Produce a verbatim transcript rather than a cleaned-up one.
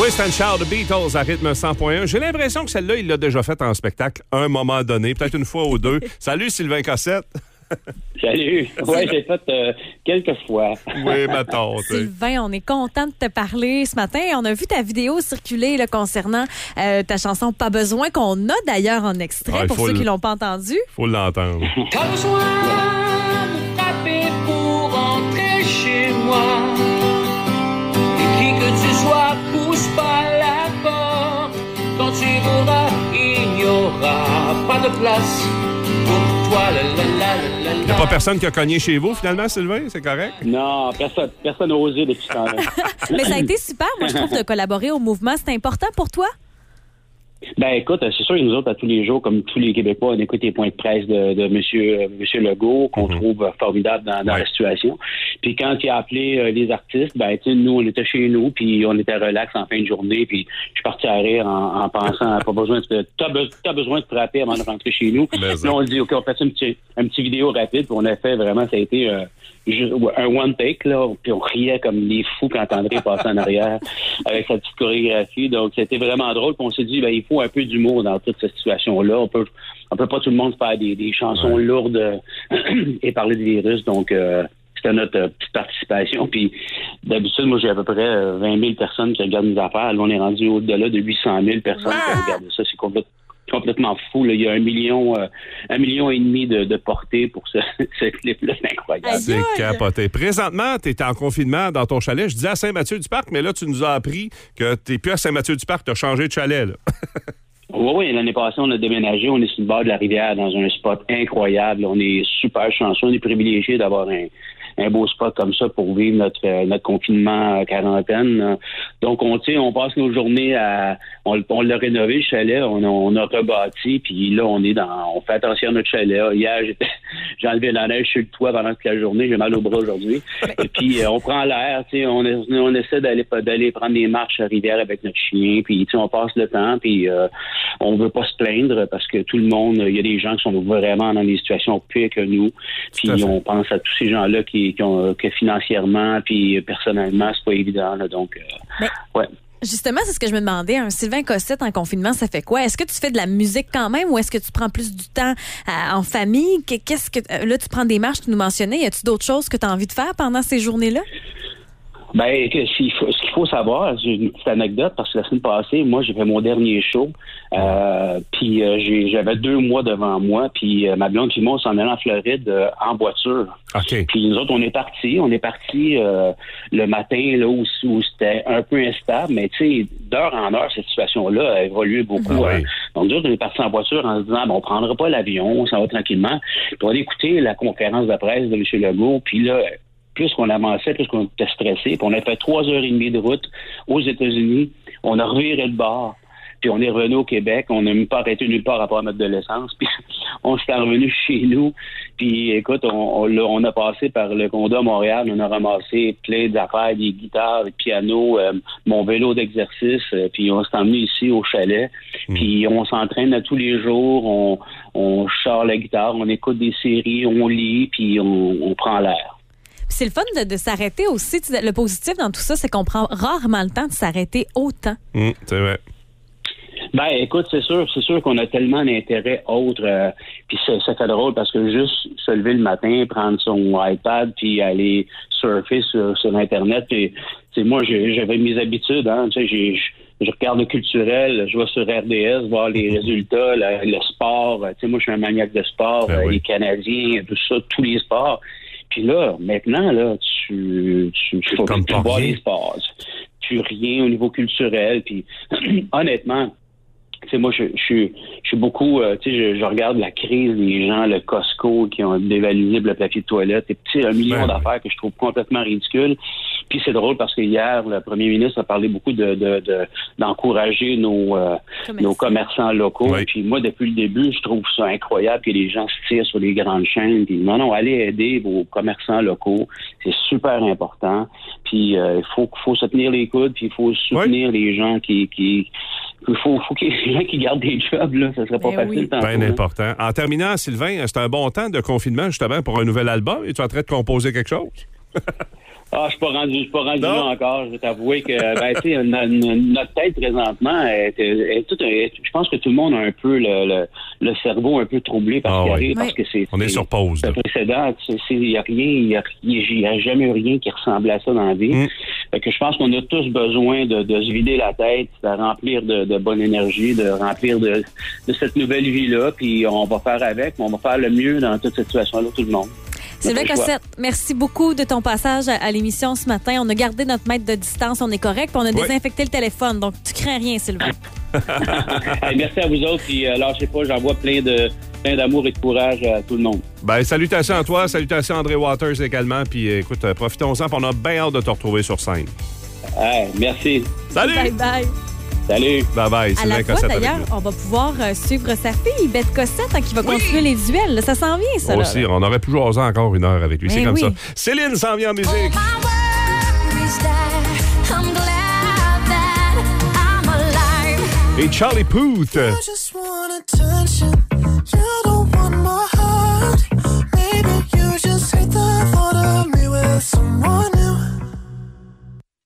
Twist and Shout, The Beatles à rythme cent point un. J'ai l'impression que celle-là, il l'a déjà faite en spectacle à un moment donné, peut-être une fois ou deux. Salut Sylvain Cossette. Salut. Oui, j'ai fait euh, quelques fois. Oui, mettons. Sylvain, on est content de te parler ce matin. On a vu ta vidéo circuler là, concernant euh, ta chanson Pas besoin, qu'on a d'ailleurs en extrait Ouais, pour ceux le... qui l'ont pas entendu. Faut l'entendre. Pas besoin de taper pour rentrer chez moi. Et qui que tu sois, pousse pas la porte. Quand tu voudras, il n'y aura pas de place. Il n'y a pas personne qui a cogné chez vous, finalement, Sylvain? C'est correct? Non, personne personne n'a osé depuis ce temps-là. Mais ça a été super, moi, je trouve, de collaborer au mouvement. C'est important pour toi? Ben écoute, c'est sûr que nous autres, à tous les jours, comme tous les Québécois, on écoute les points de presse de, de Monsieur, Monsieur Legault, qu'on mm-hmm. trouve formidable dans, dans ouais. la situation. Puis quand il a appelé euh, les artistes, ben tu sais, nous, on était chez nous, puis on était relax en fin de journée, puis je suis parti à rire en, en pensant, pas besoin de, t'as, be, t'as besoin de frapper avant de rentrer chez nous. Là, on dit, OK, on fait un petit, un petit vidéo rapide, puis on a fait vraiment, ça a été euh, un one take, là, puis on riait comme des fous quand André passait en arrière avec sa petite chorégraphie. Donc, c'était vraiment drôle, puis on s'est dit, ben il faut un peu d'humour dans toute cette situation-là. On peut, on peut pas tout le monde faire des, des chansons ouais. lourdes et parler des virus. Donc, euh, c'était notre euh, petite participation. Puis, d'habitude, moi, j'ai à peu près euh, vingt mille personnes qui regardent mes affaires. Là, on est rendu au-delà de huit cent mille personnes ah! qui regardent ça. C'est complètement complètement fou. Là. Il y a un million, euh, un million et demi de, de portées pour ce, ce clip-là. C'est incroyable. C'est capoté. Présentement, tu es en confinement dans ton chalet. Je disais à Saint-Mathieu-du-Parc, mais là, tu nous as appris que tu n'es plus à Saint-Mathieu-du-Parc. Tu as changé de chalet. Là. Oui, oui. L'année passée, on a déménagé. On est sur le bord de la rivière dans un spot incroyable. On est super chanceux. On est privilégiés d'avoir un un beau spot comme ça pour vivre notre euh, notre confinement à quarantaine. Donc, on tu sais, on passe nos journées à... On, on l'a rénové, le chalet. On, on a rebâti, puis là, on est dans... On fait attention à notre chalet. Hier, j'étais, j'ai enlevé la neige sur le toit pendant toute la journée. J'ai mal au bras aujourd'hui. Et puis, euh, on prend l'air, tu sais. On, on essaie d'aller d'aller prendre des marches à rivière avec notre chien. Puis, tu sais, on passe le temps, puis euh, on veut pas se plaindre parce que tout le monde... Il y a des gens qui sont vraiment dans des situations pires que nous. Puis, on pense à tous ces gens-là qui Qui ont, que financièrement puis personnellement, c'est pas évident. Là, donc, euh, Mais, ouais. Justement, c'est ce que je me demandais. Un Sylvain Cossette en confinement, ça fait quoi? Est-ce que tu fais de la musique quand même ou est-ce que tu prends plus du temps à, en famille? Qu'est-ce que là, tu prends des marches, tu nous mentionnais. Y a-tu d'autres choses que tu as envie de faire pendant ces journées-là? Ben, que, ce, qu'il faut, ce qu'il faut savoir, j'ai une petite anecdote, parce que la semaine passée, moi, j'ai fait mon dernier show, euh, puis euh, j'ai, j'avais deux mois devant moi, puis euh, ma blonde et moi, on s'en allait en Floride euh, en voiture. Okay. Puis nous autres, on est partis, on est partis euh, le matin, là, où, où c'était un peu instable, mais tu sais, d'heure en heure, cette situation-là a évolué beaucoup. Ah, oui. hein. Donc, nous autres, on est partis en voiture en se disant, bon, on prendra pas l'avion, on s'en va tranquillement, puis on a écouté la conférence de presse de M. Legault, puis là, plus qu'on avançait, plus qu'on était stressé. Puis on a fait trois heures et demie de route aux États-Unis. On a reviré le bord. Puis on est revenu au Québec. On n'a même pas arrêté nulle part à part mettre de l'essence. Puis on s'est revenu chez nous. Puis écoute, on, on, on a passé par le condo à Montréal. On a ramassé plein d'affaires, des guitares, des pianos, euh, mon vélo d'exercice. Euh, puis on s'est emmené ici au chalet. Mmh. Puis on s'entraîne à tous les jours. On, on sort la guitare, on écoute des séries, on lit, puis on, on prend l'air. C'est le fun de, de s'arrêter aussi. Le positif dans tout ça, c'est qu'on prend rarement le temps de s'arrêter autant. Mmh, c'est vrai. Ben, écoute, c'est sûr, c'est sûr qu'on a tellement d'intérêts autres. Euh, puis ça, ça fait drôle parce que juste se lever le matin, prendre son iPad, puis aller surfer sur, sur Internet. Puis, tu sais, moi, j'ai, j'avais mes habitudes. Hein, tu sais, j'ai, je regarde le culturel, je vais sur R D S voir les résultats, le, le sport. Tu sais, moi, je suis un maniaque de sport, ben euh, oui. Les Canadiens, tout ça, tous les sports. Puis là, maintenant, là, tu, tu, tu, faut, tu vois les sports. Tu rien au niveau culturel. Puis, honnêtement, tu sais, moi, je, je, je suis beaucoup, euh, tu sais, je, je regarde la crise des gens, le Costco, qui ont dévalué le papier de toilette, et tu sais, un million ouais. d'affaires que je trouve complètement ridicule. Puis c'est drôle parce que hier, le premier ministre a parlé beaucoup de, de, de d'encourager nos, euh, nos commerçants locaux. Ouais. Puis moi, depuis le début, je trouve ça incroyable que les gens se tirent sur les grandes chaînes. Puis non, non, allez aider vos commerçants locaux. C'est super important. Puis il euh, faut, faut se tenir les coudes, puis il faut soutenir ouais. les gens qui... qui Il faut, faut qu'il y ait des gens qui gardent des jobs, là. Ça serait pas ben facile. Oui. Bien important. En terminant, Sylvain, c'est un bon temps de confinement, justement, pour un nouvel album. Es-tu en train de composer quelque chose? Ah, je suis pas rendu, je suis pas rendu là encore. Je vais t'avouer que, ben, tu sais, notre tête présentement, est, est, est tout, est, je pense que tout le monde a un peu le, le, le cerveau un peu troublé par ah, ce qui oui. arrive, oui. parce que c'est. On est sur pause. Le précédent, il y a rien, il y a, y a jamais eu rien qui ressemblait à ça dans la vie. Mm. Fait que je pense qu'on a tous besoin de, de se vider la tête, de remplir de, de bonne énergie, de remplir de, de cette nouvelle vie-là, puis on va faire avec, on va faire le mieux dans toute cette situation-là, tout le monde. Sylvain Cossette, merci beaucoup de ton passage à, à l'émission ce matin. On a gardé notre mètre de distance, on est correct, puis on a oui. désinfecté le téléphone. Donc, tu crains rien, Sylvain. Hey, merci à vous autres, puis euh, lâchez pas, j'envoie plein de plein d'amour et de courage à tout le monde. Ben, salutations à toi, salutations à André Waters également, puis écoute, profitons-en, puis on a bien hâte de te retrouver sur scène. Hey, merci. Salut! Bye bye! Salut! Bye-bye, Sylvain Cossette. À la fois, d'ailleurs, on va pouvoir euh, suivre sa fille, Beth Cossette, hein, qui va oui. continuer les duels. Là, ça s'en vient, ça. Aussi, là, là. On aurait pu jaser encore une heure avec lui. Mais c'est comme oui. ça. Céline s'en vient en musique. Et Charlie Puth.